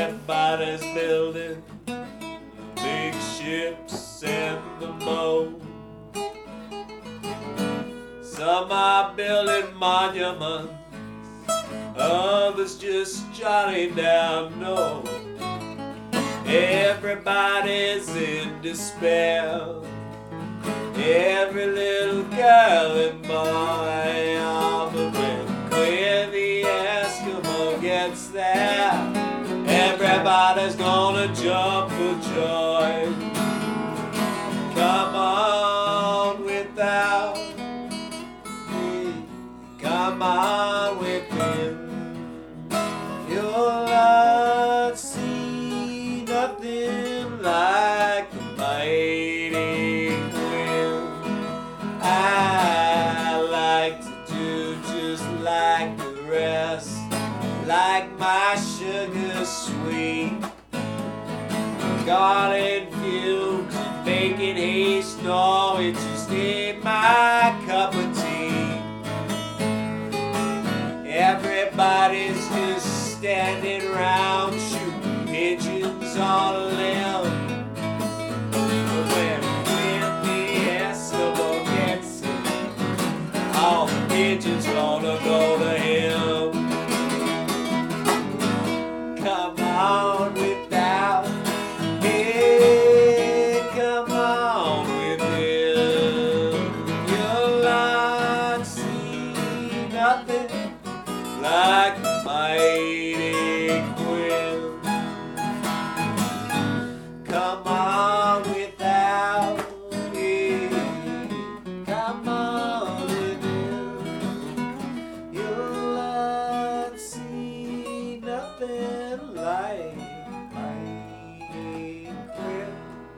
Everybody's building big ships in the moat. Some are building monuments, others just jotting down notes. Everybody's in despair, every little girl and boy. Oh, but when the Eskimo gets there, everybody's gonna jump for joy. Come on without me, come on with him. You'll not see nothing like the mighty Gwen. I like to do just like the rest, like my sugar sweet. Garden fields and baking haste, no, it just ain't my cup of tea. Everybody's just standing around shooting pigeons on a limb. But when the Eskimo gets it, all the pigeons gonna go to him. Come on without him, come on with him. You'll not see nothing like the mighty Gwen. Come on without him, come on with him. You'll not see nothing like mighty Gwen.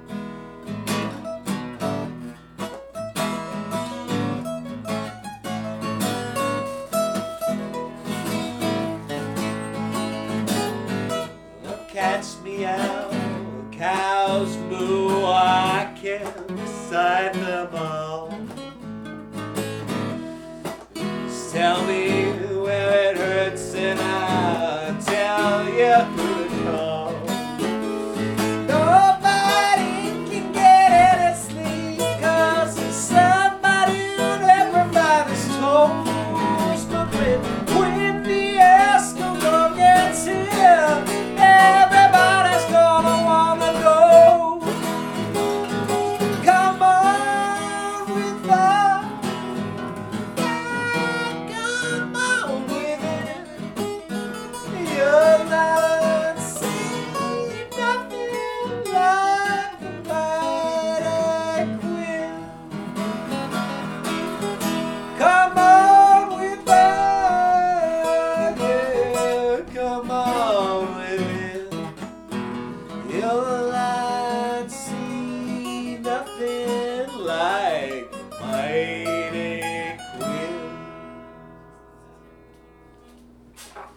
Cats meow, cows moo, I can't decide them all.